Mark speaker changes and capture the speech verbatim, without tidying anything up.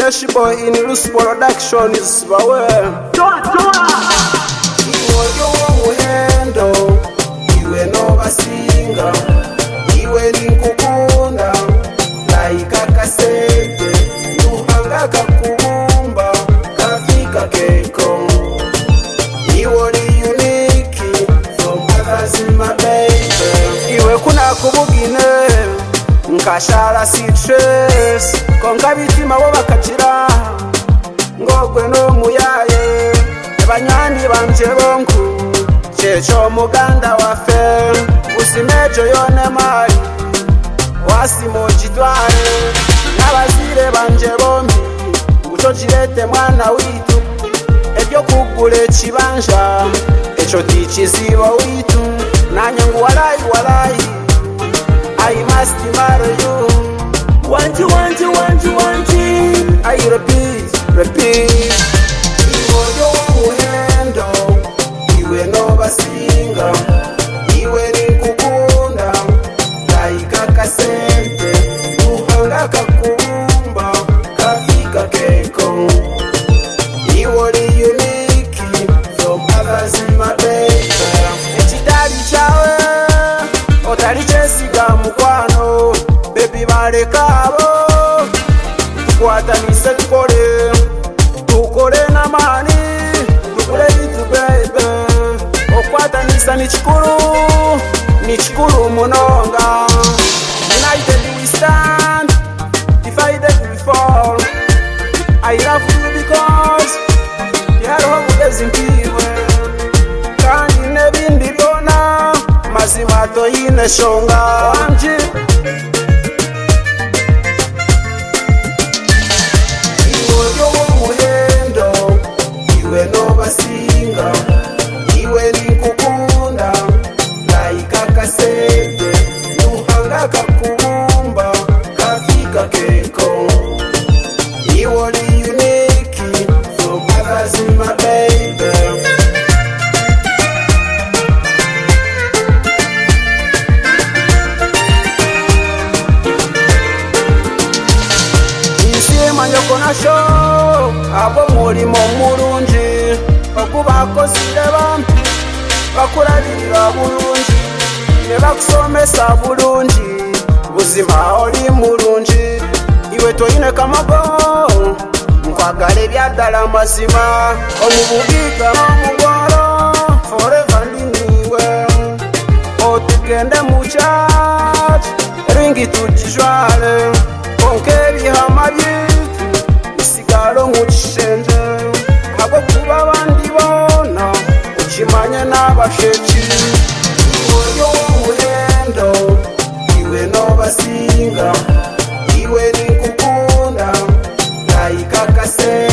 Speaker 1: fresh boy in loose production is bawe
Speaker 2: Toa toa
Speaker 1: Iwoyo w'umuhendo iwe no basinga iwe ninkukunda like akasente nuhanga kakubumba kafika keko iwe ni unique from others in my baby iwe kuna kubugine nkashara si stress konka bitima bo bakakira ngogwe no muyaye abanyandi banje bonku checho muganda wafe usimejo yone mari wasimo jitware nabazire banje bombi uco kirete mwana witu ebyo kugure kibanja eco tikiziba witu nanye ngo walayi walayi I must marry you.
Speaker 2: Want you, want you, want you, want you.
Speaker 1: I repeat, repeat. Iwoyo w'umuhendo iwe no basinga iwe ninkukunda like akasente nuhanga kakubumba kafika keko iwe ni unique from others in my baby ekidali chawe otali chesiga mukwano baby balekabo tukwatanise tukole tukole namani tukole itu baby okwatanisa ni chikuru ni chikuru munonga united we stand divided we fall I love you because yaro mugezi mpiwe kandi nebindi byona mazima toyine shonga wanje iwoyo w'umuhendo iwe no basinga iwe ninkukunda like akasente nuhanga kakubumba kafika keko iwe ni unique from others in my baby Nyoko abo mulimo mulungi okubakozire bampi bakulabirira bulungi ne bakusomesa bulungi buzima oli mulungi iwe toyine kamago nkwagala ebyaddala mazima omubugiga omugwalo forever ndiniwe otugende mu church ringi tujijwale konke ebihama byitu isigalo ngukishenje habo kuba abandi bona ukimanye n'abasheki iwoyo w'umuhendo iwe no basinga iwe ninkukunda like akasente